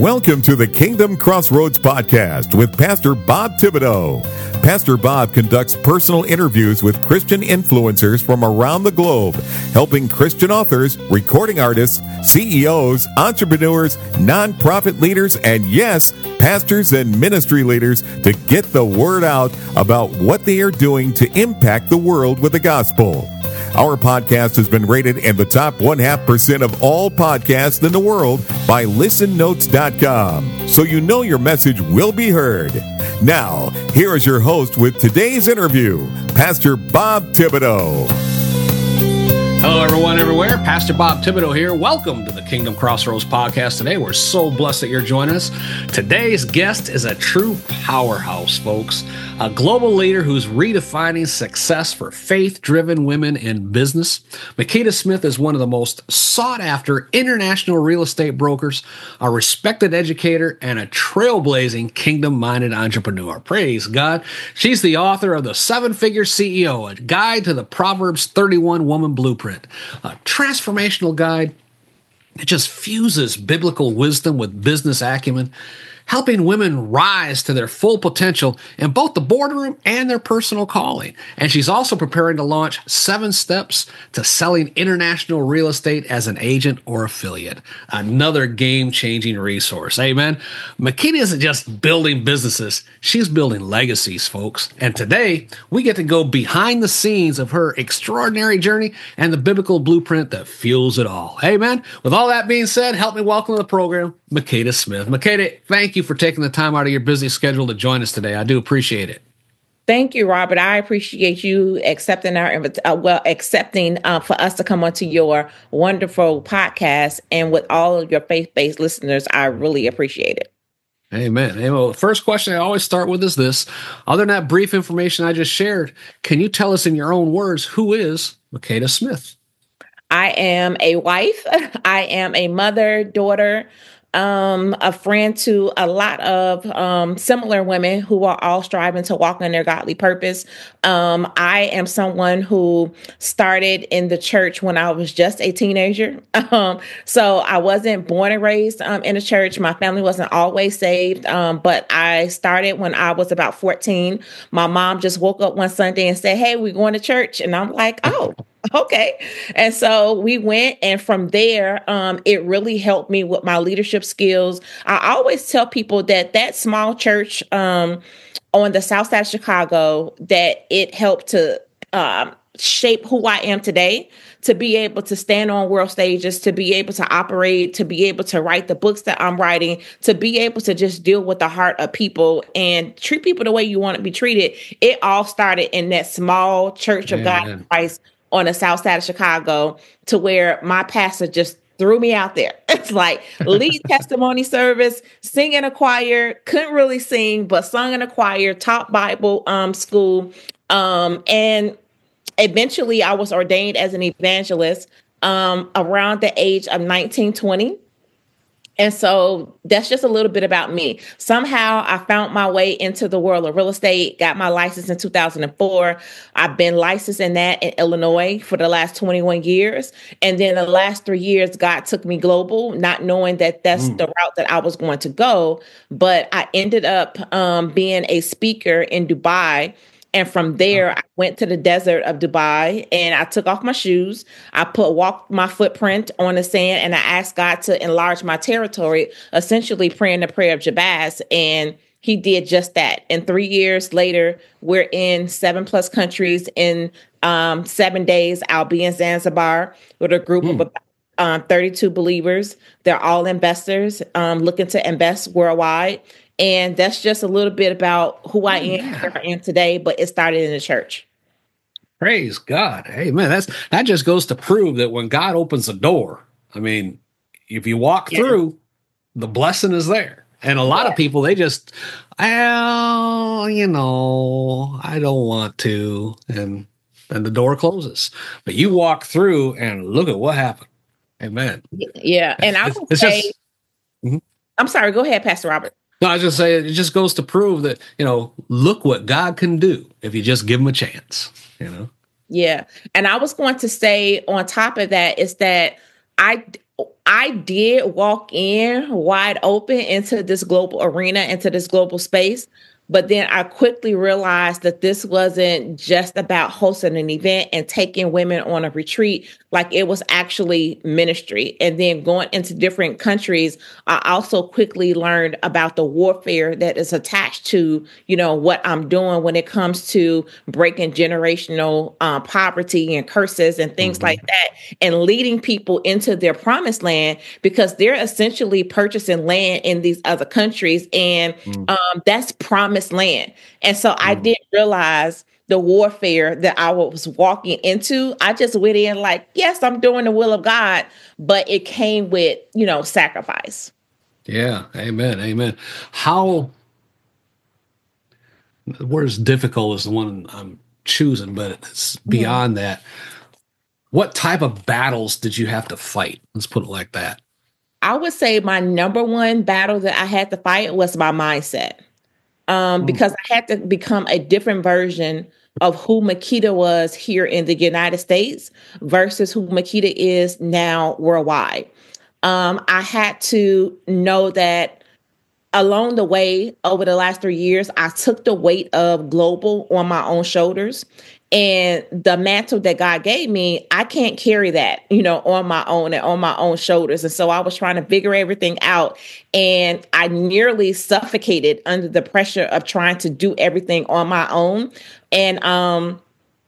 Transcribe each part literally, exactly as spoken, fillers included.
Welcome to the Kingdom Crossroads podcast with Pastor Bob Thibodeau. Pastor Bob conducts personal interviews with Christian influencers from around the globe, helping Christian authors, recording artists, C E Os, entrepreneurs, nonprofit leaders, and yes, pastors and ministry leaders to get the word out about what they are doing to impact the world with the gospel. Our podcast has been rated in the top one half percent of all podcasts in the world by listen notes dot com, so you know your message will be heard. Now, here is your host with today's interview, Pastor Bob Thibodeau. Hello, everyone, everywhere. Pastor Bob Thibodeau here. Welcome to the Kingdom Crossroads podcast today. We're so blessed that you're joining us. Today's guest is a true powerhouse, folks. A global leader who's redefining success for faith-driven women in business. Makeda Smith is one of the most sought-after international real estate brokers, a respected educator, and a trailblazing kingdom-minded entrepreneur. Praise God. She's the author of The Seven-Figure C E O, a guide to the Proverbs thirty-one Woman Blueprint, a transformational guide that just fuses biblical wisdom with business acumen, helping women rise to their full potential in both the boardroom and their personal calling. And she's also preparing to launch Seven Steps to Selling International Real Estate as an Agent or Affiliate. Another game-changing resource. Amen. Makeda isn't just building businesses. She's building legacies, folks. And today, we get to go behind the scenes of her extraordinary journey and the biblical blueprint that fuels it all. Amen. With all that being said, help me welcome to the program, Makeda Smith. Makeda, thank you for taking the time out of your busy schedule to join us today. I do appreciate it. Thank you, Robert. I appreciate you accepting our uh, well, accepting uh, for us to come onto your wonderful podcast. And with all of your faith-based listeners, I really appreciate it. Amen. Hey, well, the first question I always start with is this. Other than that brief information I just shared, can you tell us in your own words, who is Makeda Smith? I am a wife. I am a mother, daughter, Um, a friend to a lot of um, similar women who are all striving to walk in their godly purpose. Um, I am someone who started in the church when I was just a teenager. Um, so I wasn't born and raised um, in a church. My family wasn't always saved, um, but I started when I was about fourteen. My mom just woke up one Sunday and said, "Hey, we're going to church." And I'm like, "Oh, okay." And so we went, and from there, um, it really helped me with my leadership skills. I always tell people that that small church um, on the south side of Chicago, that it helped to um, shape who I am today, to be able to stand on world stages, to be able to operate, to be able to write the books that I'm writing, to be able to just deal with the heart of people and treat people the way you want to be treated. It all started in that small church of Amen. God in Christ on the south side of Chicago, to where my pastor just threw me out there. It's like lead testimony service, sing in a choir, couldn't really sing, but sung in a choir, taught Bible um, school. Um, and eventually I was ordained as an evangelist um, around the age of nineteen, twenty. And so that's just a little bit about me. Somehow I found my way into the world of real estate, got my license in two thousand four. I've been licensed in that in Illinois for the last twenty-one years. And then the last three years, God took me global, not knowing that that's mm. the route that I was going to go. But I ended up um, being a speaker in Dubai. And from there, I went to the desert of Dubai and I took off my shoes. I put walked my footprint on the sand and I asked God to enlarge my territory, essentially praying the prayer of Jabez. And he did just that. And three years later, we're in seven plus countries. In um, seven days, I'll be in Zanzibar with a group mm. of um, thirty-two believers. They're all investors um, looking to invest worldwide. And that's just a little bit about who I am, yeah. where I am today, but it started in the church. Praise God. Amen. That's that just goes to prove that when God opens a door, I mean, if you walk yeah. through, the blessing is there. And a lot yeah. of people, they just, well, you know, I don't want to. And then the door closes. But you walk through and look at what happened. Amen. Yeah. And I would say, just, mm-hmm. I'm sorry, go ahead, Pastor Robert. No, I was just saying, it just goes to prove that, you know, look what God can do if you just give him a chance, you know? Yeah. And I was going to say on top of that is that I I did walk in wide open into this global arena, into this global space. But then I quickly realized that this wasn't just about hosting an event and taking women on a retreat. Like, it was actually ministry. And then going into different countries, I also quickly learned about the warfare that is attached to, you know, what I'm doing when it comes to breaking generational uh, poverty and curses and things mm-hmm. like that, and leading people into their promised land, because they're essentially purchasing land in these other countries. And mm-hmm. um, that's promised land. And so mm-hmm. I didn't realize the warfare that I was walking into. I just went in like, yes, I'm doing the will of God, but it came with, you know, sacrifice. Yeah. Amen. Amen. How, the word is difficult is the one I'm choosing, but it's beyond mm-hmm. that. What type of battles did you have to fight? Let's put it like that. I would say my number one battle that I had to fight was my mindset. Um, because I had to become a different version of who Makita was here in the United States versus who Makita is now worldwide. Um, I had to know that along the way, over the last three years, I took the weight of global on my own shoulders. And the mantle that God gave me, I can't carry that, you know, on my own and on my own shoulders. And so I was trying to figure everything out. And I nearly suffocated under the pressure of trying to do everything on my own. And um,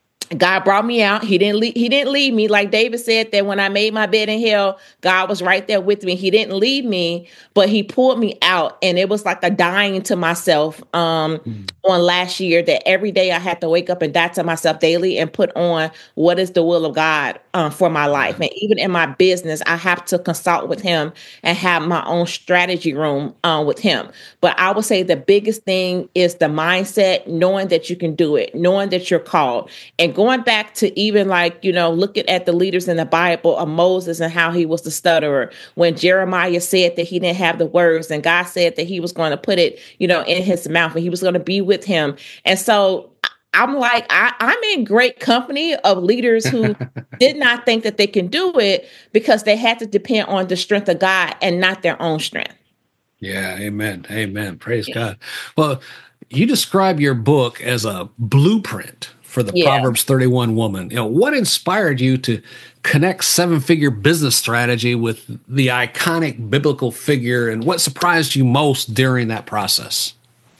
God brought me out. He didn't leave, he didn't leave me. Like David said, that when I made my bed in hell, God was right there with me. He didn't leave me, but he pulled me out. And it was like a dying to myself um, mm. on last year, that every day I had to wake up and die to myself daily and put on what is the will of God um, for my life. And even in my business, I have to consult with him and have my own strategy room uh, with him. But I would say the biggest thing is the mindset, knowing that you can do it, knowing that you're called, and going back to even like, you know, looking at the leaders in the Bible of Moses and how he was the stutterer. When Jeremiah said that he didn't have the words, and God said that he was going to put it, you know, in his mouth, and he was going to be with him. And so I'm like, I, I'm in great company of leaders who did not think that they can do it because they had to depend on the strength of God and not their own strength. Yeah. Amen. Amen. Praise yeah. God. Well, you describe your book as a blueprint for the yeah. Proverbs thirty-one woman. You know, what inspired you to connect seven-figure business strategy with the iconic biblical figure, and what surprised you most during that process?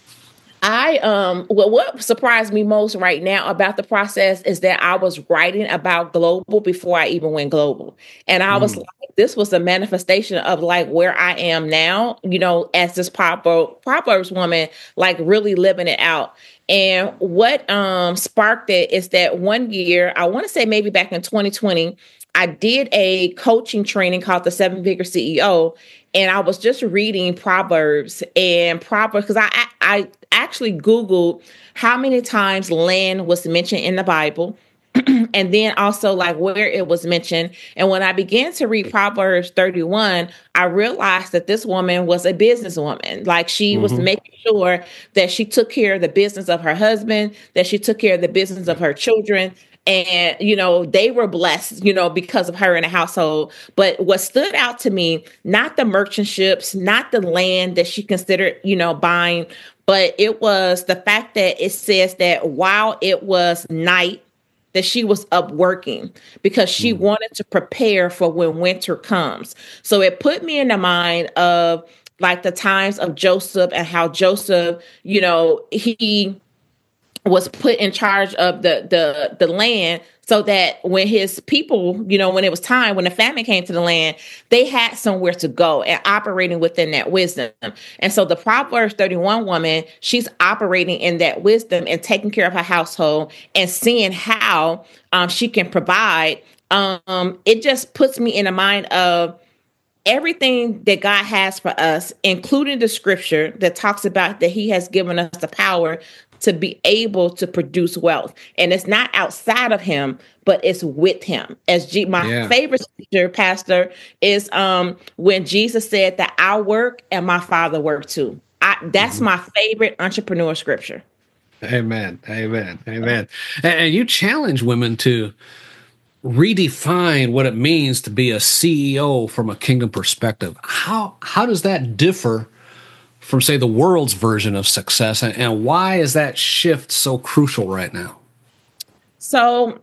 I, um, well, what surprised me most right now about the process is that I was writing about global before I even went global. And I mm. was like, this was a manifestation of like where I am now, you know, as this Proverbs, Proverbs woman, like really living it out. And what um, sparked it is that one year, I want to say maybe back in twenty twenty, I did a coaching training called the Seven Figure C E O. And I was just reading Proverbs and Proverbs because I, I actually Googled how many times land was mentioned in the Bible. And then also like where it was mentioned. And when I began to read Proverbs thirty-one, I realized that this woman was a businesswoman. Like she mm-hmm. was making sure that she took care of the business of her husband, that she took care of the business of her children. And, you know, they were blessed, you know, because of her in the household. But what stood out to me, not the merchant ships, not the land that she considered, you know, buying, but it was the fact that it says that while it was night, that she was up working because she mm. wanted to prepare for when winter comes. So it put me in the mind of like the times of Joseph and how Joseph, you know, he was put in charge of the, the, the land so that when his people, you know, when it was time, when the famine came to the land, they had somewhere to go and operating within that wisdom. And so the Proverbs thirty-one woman, she's operating in that wisdom and taking care of her household and seeing how um, she can provide. Um, it just puts me in the mind of everything that God has for us, including the scripture that talks about that he has given us the power to be able to produce wealth. And it's not outside of him, but it's with him. As G- my yeah. favorite scripture, Pastor, is um, when Jesus said that I work and my Father work too. I, that's mm-hmm. my favorite entrepreneur scripture. Amen. Amen. Amen. And, and you challenge women to redefine what it means to be a C E O from a kingdom perspective. How how does that differ from, say, the world's version of success, and, and why is that shift so crucial right now? So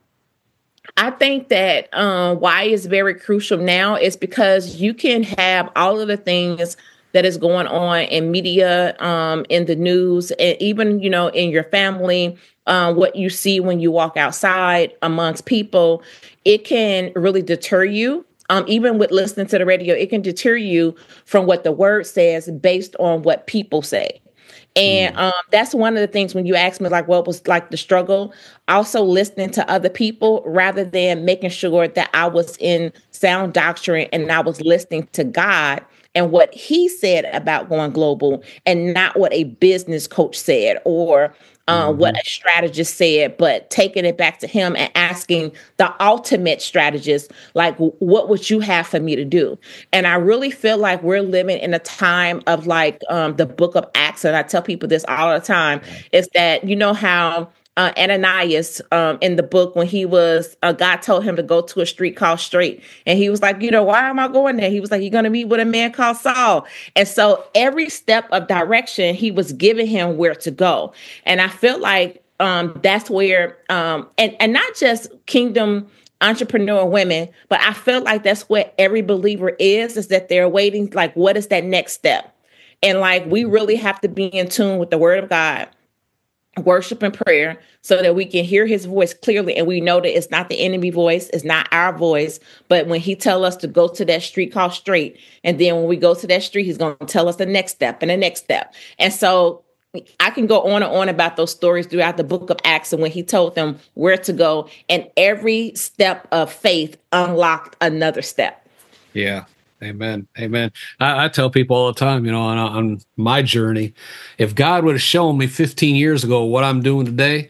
I think that um, why it's very crucial now is because you can have all of the things that is going on in media, um, in the news, and even, you know, in your family, uh, what you see when you walk outside amongst people. It can really deter you. Um, even with listening to the radio, it can deter you from what the word says based on what people say. And um, that's one of the things when you ask me, like, what was like the struggle, also listening to other people rather than making sure that I was in sound doctrine and I was listening to God and what he said about going global and not what a business coach said or uh, mm-hmm. what a strategist said, but taking it back to him and asking the ultimate strategist, like, what would you have for me to do? And I really feel like we're living in a time of like um, the book of Acts. And I tell people this all the time is that, you know, how Uh, Ananias um, in the book, when he was, uh, God told him to go to a street called Straight. And he was like, you know, why am I going there? He was like, you're going to meet with a man called Saul. And so every step of direction, he was giving him where to go. And I feel like um, that's where, um, and, and not just kingdom entrepreneur women, but I feel like that's what every believer is, is that they're waiting, like, what is that next step? And like, we really have to be in tune with the word of God, worship and prayer, so that we can hear his voice clearly. And we know that it's not the enemy voice, it's not our voice. But when he tell us to go to that street called Straight, and then when we go to that street, he's going to tell us the next step and the next step. And so I can go on and on about those stories throughout the book of Acts, and when he told them where to go, and every step of faith unlocked another step. Yeah. Amen. Amen. I, I tell people all the time, you know, on, on my journey, if God would have shown me fifteen years ago what I'm doing today,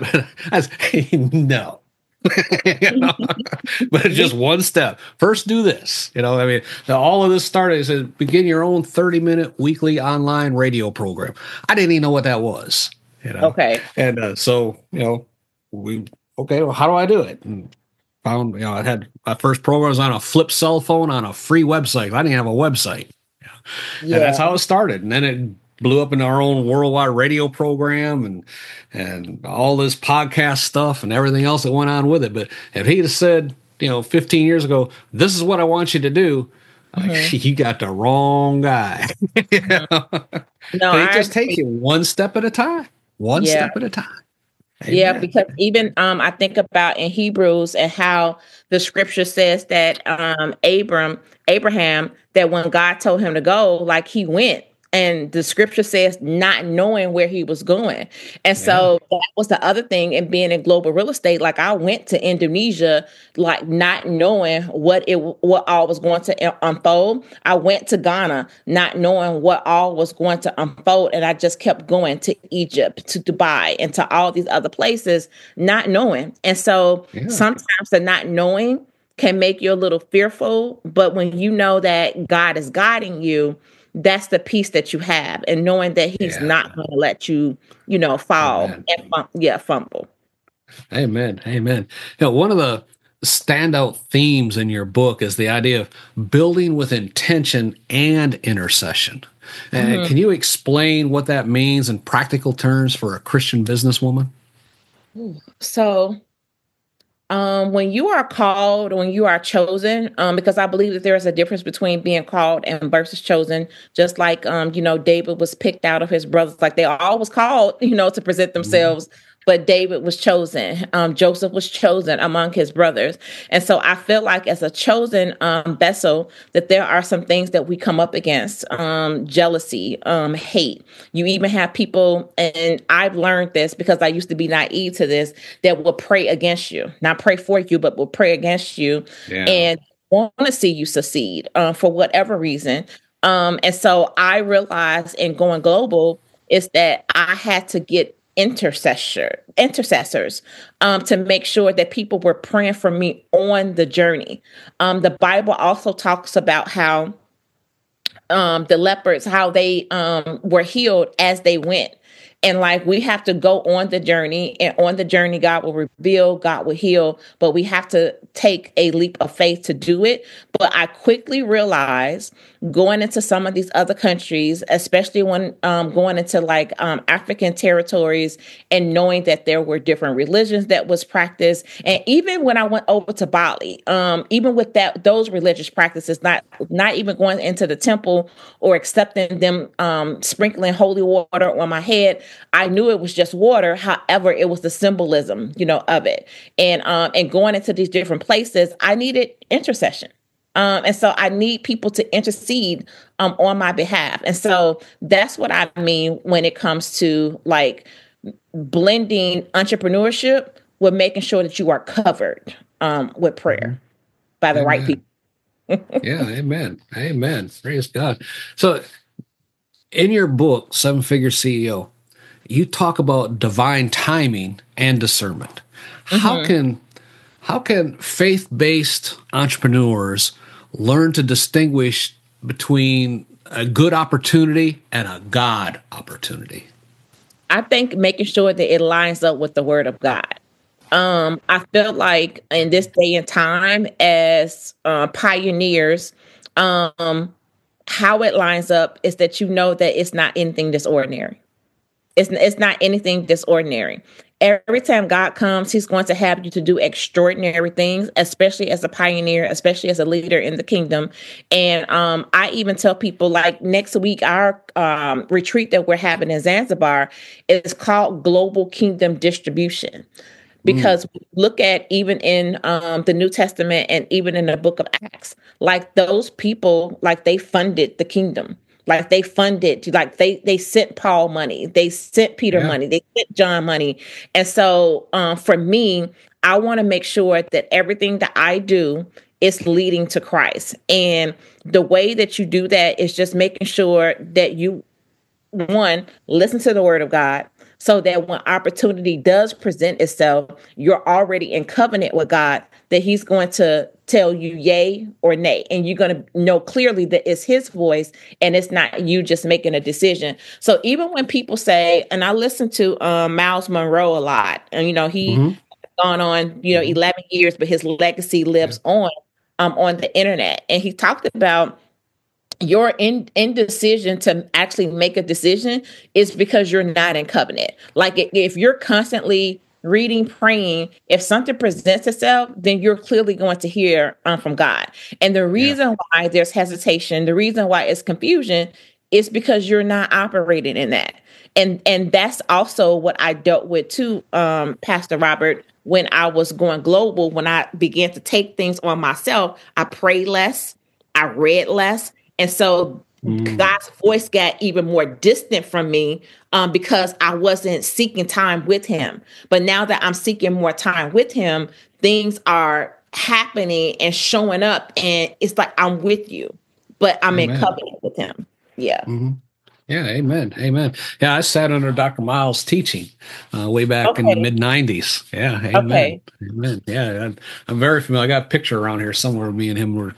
I say, no. You know? But it's just one step. First, do this. You know, I mean, all of this started as begin your own thirty minute weekly online radio program. I didn't even know what that was. You know? Okay. And uh, so, you know, we, okay, well, how do I do it? And found, you know, I had my first program was on a flip cell phone on a free website. I didn't have a website. Yeah. And that's how it started. And then it blew up into our own worldwide radio program and and all this podcast stuff and everything else that went on with it. But if he'd have said, you know, fifteen years ago, this is what I want you to do, mm-hmm. like, you got the wrong guy. You know? No, it just takes you one step at a time. One yeah. step at a time. Amen. Yeah, because even um, I think about in Hebrews and how the scripture says that um, Abram, Abraham, that when God told him to go, like he went. And the scripture says not knowing where he was going. And yeah. so that was the other thing in being in global real estate. Like I went to Indonesia, like not knowing what it, what all was going to unfold. I went to Ghana, not knowing what all was going to unfold. And I just kept going to Egypt, to Dubai, and to all these other places, not knowing. And so yeah. sometimes the not knowing can make you a little fearful. But when you know that God is guiding you, that's the peace that you have, and knowing that he's yeah. not going to let you, you know, fall Amen. and fum- yeah, fumble. Amen. Amen. You know, one of the standout themes in your book is the idea of building with intention and intercession. And mm-hmm. can you explain what that means in practical terms for a Christian businesswoman? So, Um, when you are called, when you are chosen, um, because I believe that there is a difference between being called and versus chosen, just like, um, you know, David was picked out of his brothers, like they all was called, you know, to present themselves, mm-hmm. but David was chosen. Um, Joseph was chosen among his brothers. And so I feel like as a chosen um, vessel, that there are some things that we come up against, um, jealousy, um, hate. You even have people, and I've learned this because I used to be naive to this, that will pray against you, not pray for you, but will pray against you yeah. and want to see you succeed uh, for whatever reason. Um, and so I realized in going global is that I had to get intercessor intercessors um, to make sure that people were praying for me on the journey. Um, the Bible also talks about how um, the lepers, how they um, were healed as they went. And like, we have to go on the journey, and on the journey, God will reveal, God will heal, but we have to take a leap of faith to do it. But I quickly realized going into some of these other countries, especially when um, going into like um, African territories, and knowing that there were different religions that was practiced. And even when I went over to Bali, um, even with that, those religious practices, not, not even going into the temple or accepting them um, sprinkling holy water on my head, I knew it was just water. However, it was the symbolism, you know, of it. And, um, and going into these different places, I needed intercession. Um, and so I need people to intercede um, on my behalf. And so that's what I mean when it comes to like blending entrepreneurship with making sure that you are covered um, with prayer by the Amen. right people. Yeah, amen. Amen. Praise God. So in your book, Seven Figure C E O, you talk about divine timing and discernment. Mm-hmm. How can how can faith-based entrepreneurs learn to distinguish between a good opportunity and a God opportunity? I think making sure that it lines up with the word of God. Um, I feel like in this day and time, as uh, pioneers, um, how it lines up is that you know that it's not anything that's ordinary. It's, it's not anything that's ordinary. Every time God comes, he's going to have you to do extraordinary things, especially as a pioneer, especially as a leader in the kingdom. And um, I even tell people, like, next week, our um, retreat that we're having in Zanzibar is called Global Kingdom Distribution. Because mm. we look at even in um, the New Testament and even in the book of Acts, like those people, like they funded the kingdom. Like they funded, like they they sent Paul money, they sent Peter yeah. money, they sent John money. And so um, for me, I want to make sure that everything that I do is leading to Christ. And the way that you do that is just making sure that you, one, listen to the word of God, so that when opportunity does present itself, you're already in covenant with God, that he's going to tell you yay or nay. And you're going to know clearly that it's his voice and it's not you just making a decision. So even when people say, and I listen to um, Miles Monroe a lot, and, you know, he mm-hmm. gone on, you know, eleven years, but his legacy lives yeah. on um, on the internet. And he talked about your in, indecision to actually make a decision is because you're not in covenant. Like if you're constantly reading, praying, if something presents itself, then you're clearly going to hear um, from God. And the reason yeah. why there's hesitation, the reason why it's confusion is because you're not operating in that. And and that's also what I dealt with too, um, Pastor Robert, when I was going global, when I began to take things on myself, I prayed less, I read less. And so mm. God's voice got even more distant from me um, because I wasn't seeking time with him. But now that I'm seeking more time with him, things are happening and showing up. And it's like, I'm with you, but I'm amen. In covenant with him. Yeah. Mm-hmm. Yeah. Amen. Amen. Yeah. I sat under Doctor Miles' teaching uh, way back okay. in the mid nineties. Yeah. Amen. Okay. Amen. Yeah. I'm, I'm very familiar. I got a picture around here somewhere. Me and him were.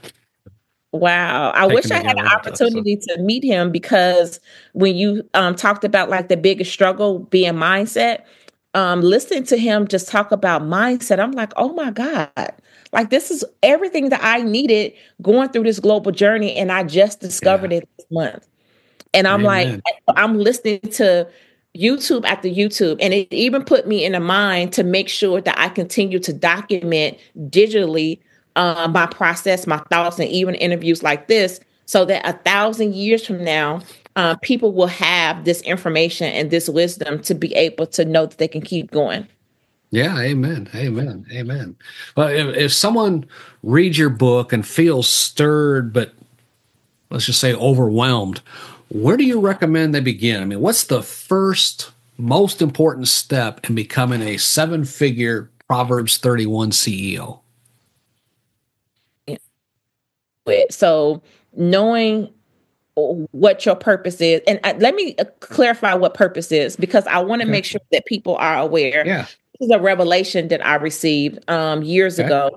Wow. I wish I had an opportunity stuff, so. to meet him, because when you um, talked about like the biggest struggle being mindset, um, listening to him just talk about mindset, I'm like, oh my God, like this is everything that I needed going through this global journey. And I just discovered yeah. it this month. And I'm Amen. like, I'm listening to YouTube after YouTube. And it even put me in a mind to make sure that I continue to document digitally Uh, my process, my thoughts, and even interviews like this, so that a thousand years from now, uh, people will have this information and this wisdom to be able to know that they can keep going. Yeah, amen, amen, amen. Well, if, if someone reads your book and feels stirred, but let's just say overwhelmed, where do you recommend they begin? I mean, what's the first most important step in becoming a seven-figure Proverbs thirty-one C E O? So knowing what your purpose is, and I, let me clarify what purpose is, because I want to okay. make sure that people are aware. Yeah. This is a revelation that I received um, years okay. ago,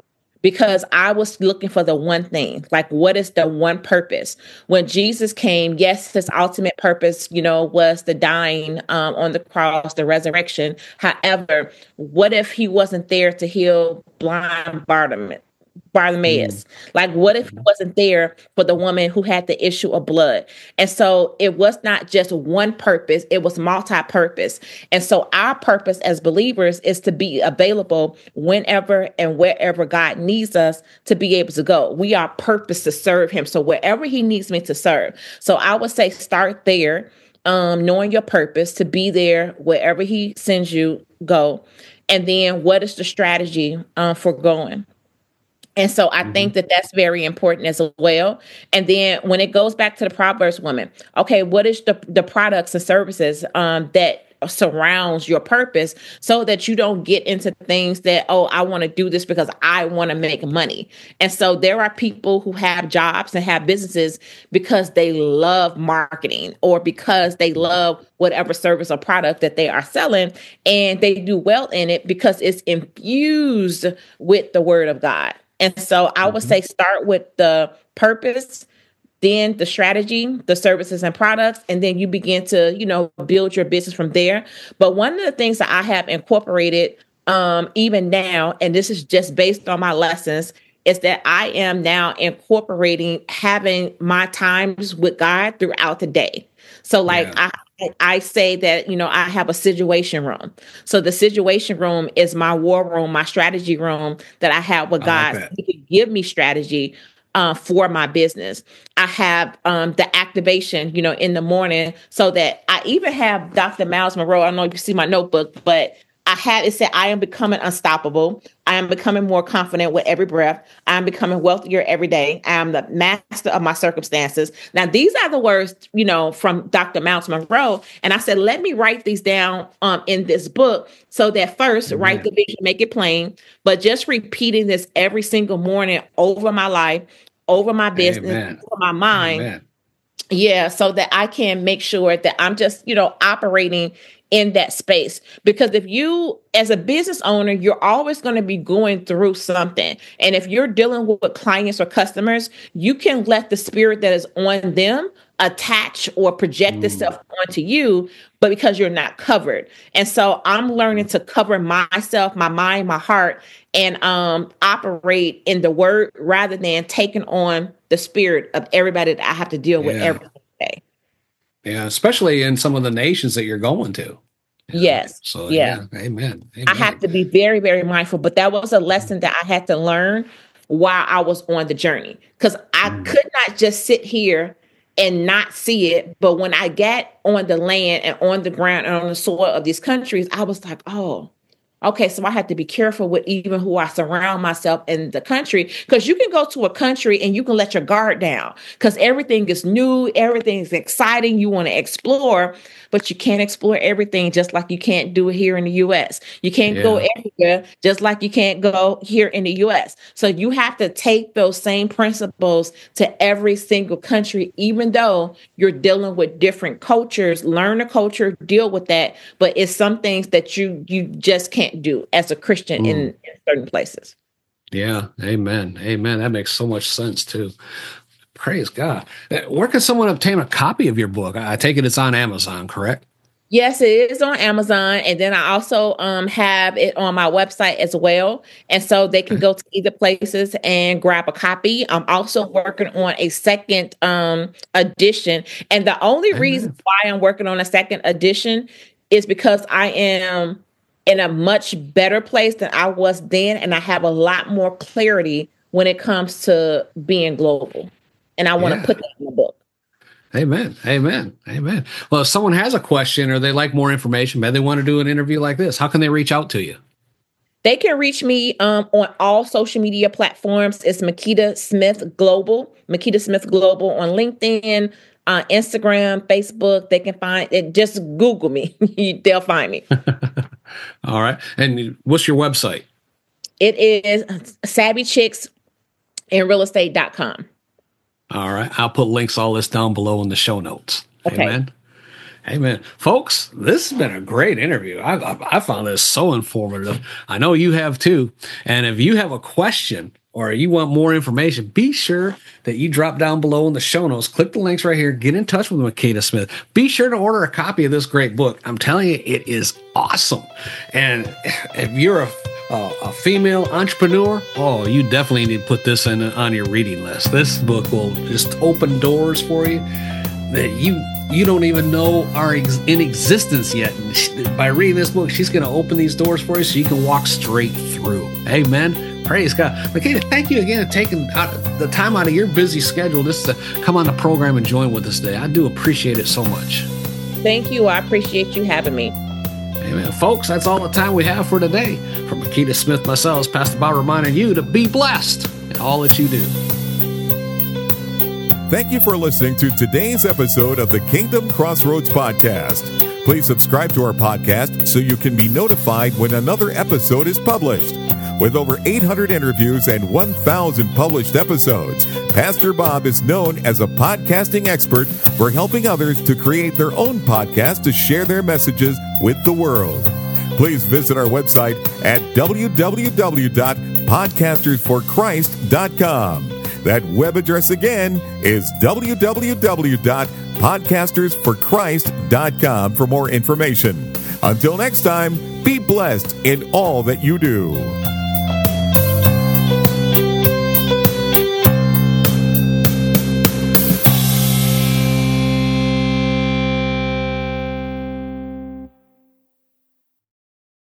because I was looking for the one thing, like what is the one purpose? When Jesus came, yes, his ultimate purpose, you know, was the dying um, on the cross, the resurrection. However, what if he wasn't there to heal blind Bartimaeus? Bartimaeus. Mm. Like, what if he wasn't there for the woman who had the issue of blood? And so it was not just one purpose, it was multi-purpose. And so our purpose as believers is to be available whenever and wherever God needs us to be able to go. We are purposed to serve him. So wherever he needs me to serve. So I would say start there, um, knowing your purpose, to be there wherever he sends you, go. And then what is the strategy uh, for going? And so I mm-hmm. think that that's very important as well. And then when it goes back to the Proverbs woman, okay, what is the, the products and services um, that surrounds your purpose, so that you don't get into things that, oh, I want to do this because I want to make money. And so there are people who have jobs and have businesses because they love marketing or because they love whatever service or product that they are selling, and they do well in it because it's infused with the word of God. And so I would say start with the purpose, then the strategy, the services and products, and then you begin to, you know, build your business from there. But one of the things that I have incorporated um, even now, and this is just based on my lessons, is that I am now incorporating having my times with God throughout the day. So like yeah. I I say that, you know, I have a situation room. So the situation room is my war room, my strategy room that I have with God. Like he can give me strategy uh, for my business. I have um, the activation, you know, in the morning, so that I even have Doctor Miles Monroe. I don't know if you see my notebook, but I had it said, I am becoming unstoppable. I am becoming more confident with every breath. I am becoming wealthier every day. I am the master of my circumstances. Now, these are the words, you know, from Doctor Miles Monroe. And I said, let me write these down um, in this book, so that first, Amen. Write the vision, make it plain, but just repeating this every single morning over my life, over my business, Amen. Over my mind. Amen. Yeah, so that I can make sure that I'm just, you know, operating in that space. Because if you, as a business owner, you're always going to be going through something. And if you're dealing with clients or customers, you can let the spirit that is on them attach or project mm. itself onto you, but because you're not covered. And so I'm learning to cover myself, my mind, my heart, and um, operate in the word rather than taking on the spirit of everybody that I have to deal with yeah. every day. Yeah, especially in some of the nations that you're going to. Yeah. Yes. So yeah. yeah. Amen. Amen. I have to be very, very mindful. But that was a lesson that I had to learn while I was on the journey. Because I mm. could not just sit here and not see it. But when I got on the land and on the ground and on the soil of these countries, I was like, oh, okay, so I have to be careful with even who I surround myself in the country, because you can go to a country and you can let your guard down because everything is new, everything is exciting, you want to explore, but you can't explore everything just like you can't do it here in the U S. You can't yeah. go everywhere just like you can't go here in the U S. So you have to take those same principles to every single country, even though you're dealing with different cultures. Learn the culture, deal with that, but it's some things that you you just can't do as a Christian in, in certain places. Yeah. Amen. Amen. That makes so much sense too. Praise God. Where can someone obtain a copy of your book? I take it it's on Amazon, correct? Yes, it is on Amazon. And then I also um, have it on my website as well. And so they can go to either places and grab a copy. I'm also working on a second um, edition. And the only Amen. Reason why I'm working on a second edition is because I am in a much better place than I was then. And I have a lot more clarity when it comes to being global. And I want to yeah. put that in the book. Amen. Amen. Amen. Well, if someone has a question or they like more information, maybe they want to do an interview like this, how can they reach out to you? They can reach me um, on all social media platforms. It's Makita Smith Global, Makita Smith Global on LinkedIn, uh, Instagram, Facebook. They can find it. Just Google me. They'll find me. All right. And what's your website? It is savvy chicks in real estate dot com. All right. I'll put links all this down below in the show notes. Okay. Amen. Amen. Folks, this has been a great interview. I, I, I found this so informative. I know you have too. And if you have a question or you want more information, be sure that you drop down below in the show notes, click the links right here, get in touch with Makeda Smith. Be sure to order a copy of this great book. I'm telling you, it is awesome. And if you're a, a, a female entrepreneur, oh, you definitely need to put this in on your reading list. This book will just open doors for you that you you don't even know are ex- in existence yet. And she, by reading this book, she's going to open these doors for you so you can walk straight through. Amen. Praise God. Makeda, thank you again for taking out the time out of your busy schedule just to come on the program and join with us today. I do appreciate it so much. Thank you. I appreciate you having me. Amen. Folks, that's all the time we have for today. From Makeda Smith, myself, Pastor Bob reminding you to be blessed in all that you do. Thank you for listening to today's episode of the Kingdom Crossroads Podcast. Please subscribe to our podcast so you can be notified when another episode is published. With over eight hundred interviews and one thousand published episodes, Pastor Bob is known as a podcasting expert for helping others to create their own podcast to share their messages with the world. Please visit our website at w w w dot podcasters for christ dot com. That web address again is w w w dot podcasters for christ dot com for more information. Until next time, be blessed in all that you do.